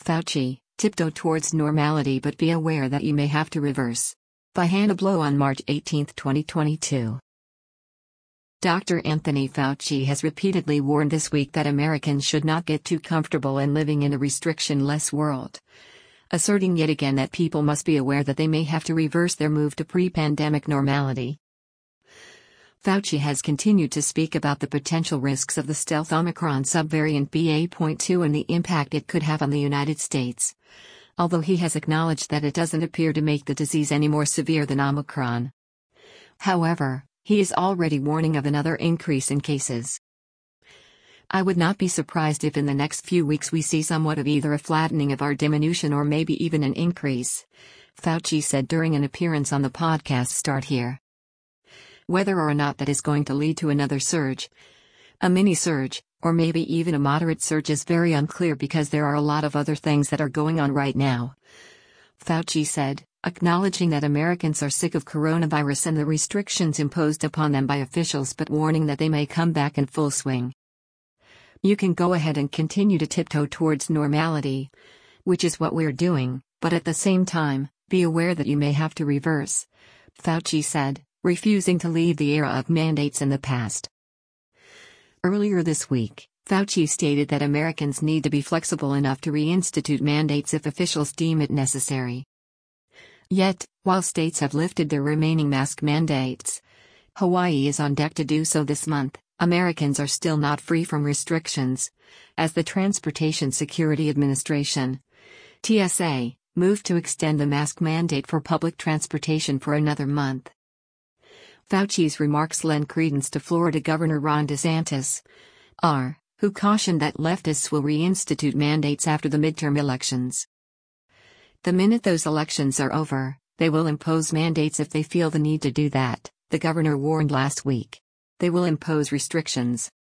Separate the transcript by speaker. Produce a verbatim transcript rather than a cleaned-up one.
Speaker 1: Fauci, tiptoe towards normality but be aware that you may have to reverse. By Hannah Blow on March eighteenth, twenty twenty-two. Doctor Anthony Fauci has repeatedly warned this week that Americans should not get too comfortable in living in a restriction-less world, asserting yet again that people must be aware that they may have to reverse their move to pre-pandemic normality. Fauci has continued to speak about the potential risks of the stealth Omicron subvariant B A point two and the impact it could have on the United States, although he has acknowledged that it doesn't appear to make the disease any more severe than Omicron. However, he is already warning of another increase in cases. I would not be surprised if in the next few weeks we see somewhat of either a flattening of our diminution or maybe even an increase, Fauci said during an appearance on the podcast Start Here. Whether or not that is going to lead to another surge, a mini surge, or maybe even a moderate surge is very unclear because there are a lot of other things that are going on right now, Fauci said, acknowledging that Americans are sick of coronavirus and the restrictions imposed upon them by officials but warning that they may come back in full swing. You can go ahead and continue to tiptoe towards normality, which is what we're doing, but at the same time, be aware that you may have to reverse, Fauci said, refusing to leave the era of mandates in the past. Earlier this week, Fauci stated that Americans need to be flexible enough to reinstitute mandates if officials deem it necessary. Yet, while states have lifted their remaining mask mandates, Hawaii is on deck to do so this month. Americans are still not free from restrictions, as the Transportation Security Administration, T S A, moved to extend the mask mandate for public transportation for another month. Fauci's remarks lend credence to Florida Governor Ron DeSantis, R, who cautioned that leftists will reinstitute mandates after the midterm elections. The minute those elections are over, they will impose mandates if they feel the need to do that, the governor warned last week. They will impose restrictions.